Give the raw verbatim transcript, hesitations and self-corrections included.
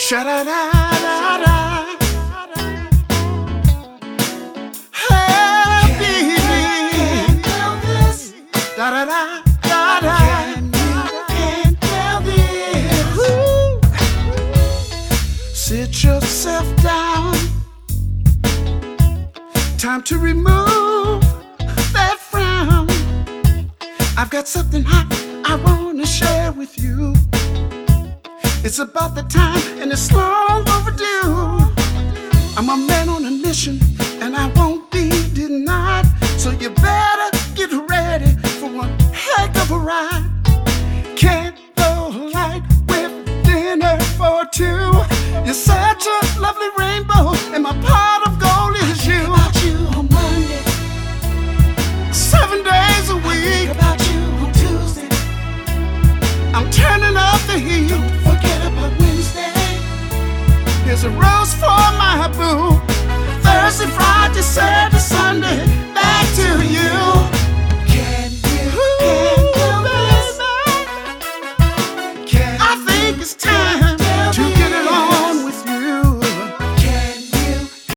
Sha-da-da-da-da. Hey, baby. Da-da-da-da-da. Can't tell this. Woo. Sit yourself down. Time to remove that frown. I've got something hot I wanna share with you. It's about the time and it's long overdue. I'm a man on a mission and I won't be denied. So you better get ready for one heck of a ride. Candlelight with dinner for two. You're such a lovely rainbow and my pot of gold is you. About you on Monday, Seven days a week. about you on Tuesday. I'm turning up the heat. Don't forget about Wednesday. Here's a rose for my boo. Thursday, Friday, Saturday, Sunday, back to you. Can you Ooh, handle this? baby. Can I think it's time